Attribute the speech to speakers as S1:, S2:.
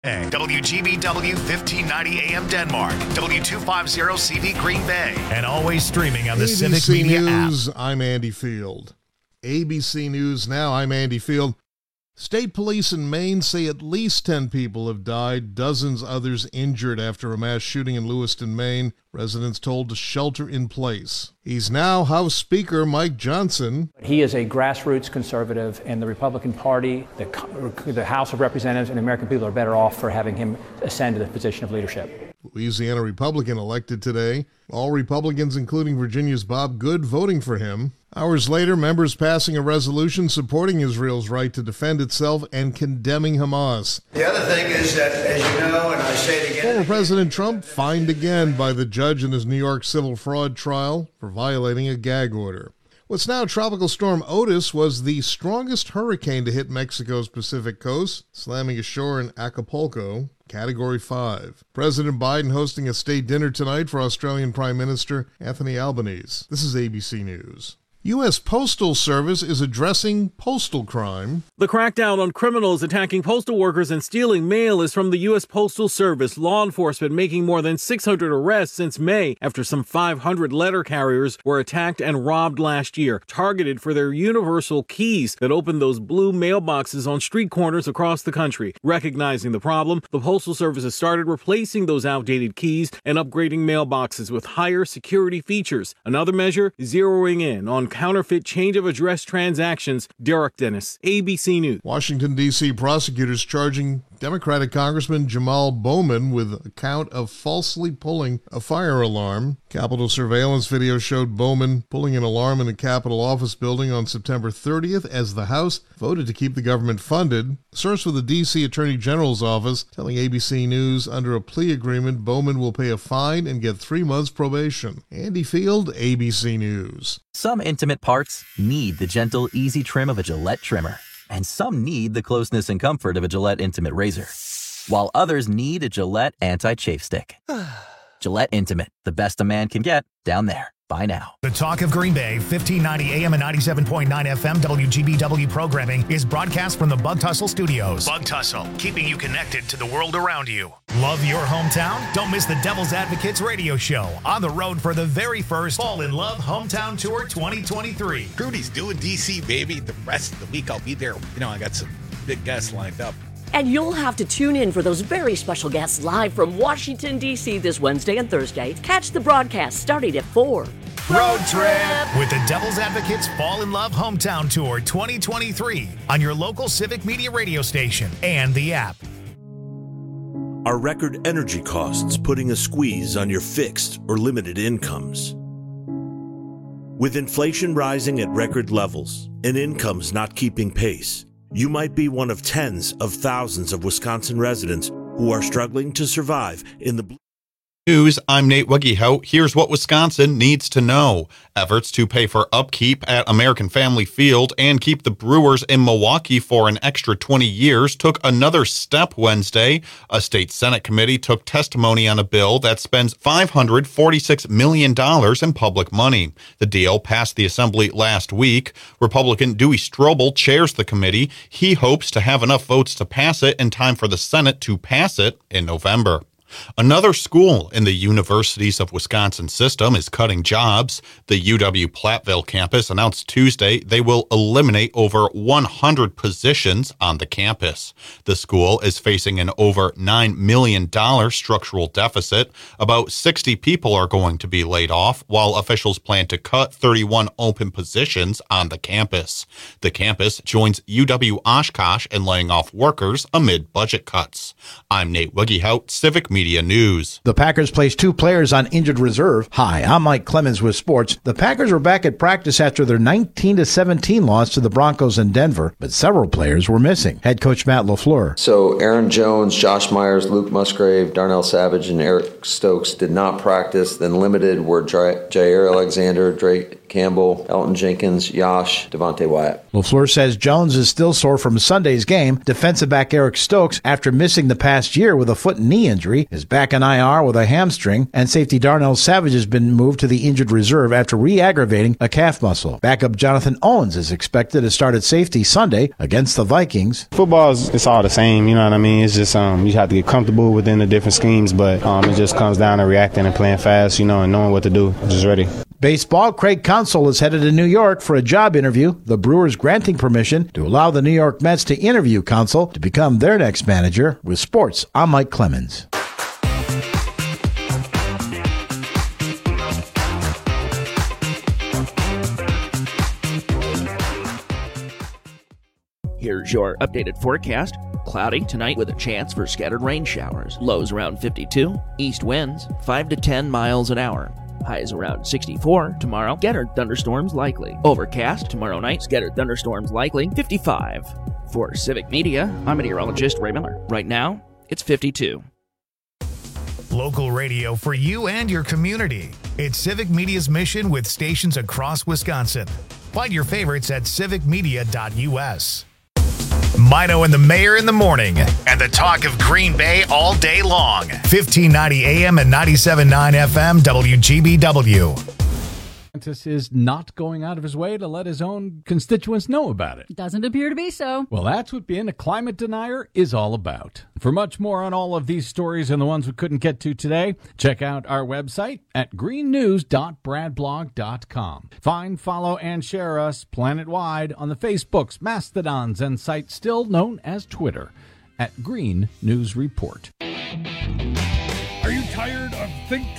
S1: WGBW 1590 AM Denmark, W250 CV Green Bay, and always streaming on the Civic Media
S2: News,
S1: app.
S2: I'm Andy Field. ABC News Now, I'm Andy Field. State police in Maine say at least 10 people have died, dozens others injured after a mass shooting in Lewiston, Maine. Residents told to shelter in place. He's now House Speaker Mike Johnson.
S3: He is a grassroots conservative, and the Republican Party, the House of Representatives, and the American people are better off for having him ascend to the position of leadership.
S2: Louisiana Republican elected today. All Republicans, including Virginia's Bob Good, voting for him. Hours later, members passing a resolution supporting Israel's right to defend itself and condemning Hamas.
S4: The other thing is that, as you know, and I say it again...
S2: Former President Trump fined again by the judge in his New York civil fraud trial for violating a gag order. What's now Tropical Storm Otis was the strongest hurricane to hit Mexico's Pacific coast, slamming ashore in Acapulco, Category 5. President Biden hosting a state dinner tonight for Australian Prime Minister Anthony Albanese. This is ABC News. U.S. Postal Service is addressing postal crime.
S5: The crackdown on criminals attacking postal workers and stealing mail is from the U.S. Postal Service. Law enforcement making more than 600 arrests since May after some 500 letter carriers were attacked and robbed last year, targeted for their universal keys that open those blue mailboxes on street corners across the country. Recognizing the problem, the Postal Service has started replacing those outdated keys and upgrading mailboxes with higher security features. Another measure, zeroing in on counterfeit change of address transactions. Derek Dennis, ABC News.
S2: Washington, D.C. prosecutors charging Democratic Congressman Jamal Bowman with a count of falsely pulling a fire alarm. Capitol surveillance video showed Bowman pulling an alarm in a Capitol office building on September 30th as the House voted to keep the government funded. A source with the D.C. Attorney General's office telling ABC News under a plea agreement, Bowman will pay a fine and get 3 months probation. Andy Field, ABC News.
S6: Some intimate parts need the gentle, easy trim of a Gillette trimmer. And some need the closeness and comfort of a Gillette Intimate razor. While others need a Gillette Anti-Chafe Stick. Gillette Intimate, the best a man can get, down there. Buy now.
S1: The Talk of Green Bay, 1590 AM and 97.9 FM WGBW programming is broadcast from the Bug Tussle Studios. Bug Tussle, keeping you connected to the world around you. Love your hometown? Don't miss the Devil's Advocates radio show. On the road for the very first Fall in Love Hometown Tour 2023.
S7: Rudy's doing DC, baby. The rest of the week I'll be there. You know, I got some big guests lined up.
S8: And you'll have to tune in for those very special guests live from Washington, D.C. this Wednesday and Thursday. Catch the broadcast starting at 4.
S1: Road trip with the Devil's Advocates Fall in Love Hometown Tour 2023 on your local Civic Media radio station and the app.
S9: Are record energy costs putting a squeeze on your fixed or limited incomes? With inflation rising at record levels and incomes not keeping pace, you might be one of tens of thousands of Wisconsin residents who are struggling to survive in the
S10: News, I'm Nate Weggehout. Here's what Wisconsin needs to know. Efforts to pay for upkeep at American Family Field and keep the Brewers in Milwaukee for an extra 20 years took another step Wednesday. A state Senate committee took testimony on a bill that spends $546 million in public money. The deal passed the Assembly last week. Republican Dewey Strobel chairs the committee. He hopes to have enough votes to pass it in time for the Senate to pass it in November. Another school in the Universities of Wisconsin system is cutting jobs. The UW-Platteville campus announced Tuesday they will eliminate over 100 positions on the campus. The school is facing an over $9 million structural deficit. About 60 people are going to be laid off, while officials plan to cut 31 open positions on the campus. The campus joins UW-Oshkosh in laying off workers amid budget cuts. I'm Nate Weggehout, Civic Media News.
S11: The Packers placed 2 players on injured reserve. Hi, I'm Mike Clemens with sports. The Packers were back at practice after their 19-17 loss to the Broncos in Denver, but several players were missing. Head coach Matt LaFleur.
S12: So Aaron Jones, Josh Myers, Luke Musgrave, Darnell Savage, and Eric Stokes did not practice. Then limited were Jair Alexander, Drake Campbell, Elton Jenkins, Yash, Devontae Wyatt.
S11: LaFleur says Jones is still sore from Sunday's game. Defensive back Eric Stokes, after missing the past year with a foot and knee injury, is back on IR with a hamstring, and safety Darnell Savage has been moved to the injured reserve after re-aggravating a calf muscle. Backup Jonathan Owens is expected to start at safety Sunday against the Vikings.
S13: Football it's all the same, you know what I mean? It's just you have to get comfortable within the different schemes, but it just comes down to reacting and playing fast, and knowing what to do. Just ready.
S11: Baseball, Craig Counsell is headed to New York for a job interview. The Brewers granting permission to allow the New York Mets to interview Counsell to become their next manager. With sports, I'm Mike Clemens.
S14: Here's your updated forecast. Cloudy tonight with a chance for scattered rain showers. Lows around 52. East winds 5 to 10 miles an hour. Highs around 64 tomorrow. Scattered thunderstorms likely. Overcast tomorrow night. Scattered thunderstorms likely. 55. For Civic Media, I'm meteorologist Ray Miller. Right now, it's 52.
S1: Local radio for you and your community. It's Civic Media's mission with stations across Wisconsin. Find your favorites at civicmedia.us. Mino and the Mayor in the morning, and the talk of Green Bay all day long. 1590 AM and 97.9 FM WGBW.
S15: DeSantis is not going out of his way to let his own constituents know about it.
S16: Doesn't appear to be so.
S15: Well, that's what being a climate denier is all about. For much more on all of these stories and the ones we couldn't get to today, check out our website at greennews.bradblog.com. Find, follow, and share us planet-wide on the Facebooks, Mastodons, and sites still known as Twitter at Green News Report.
S17: Are you tired of Think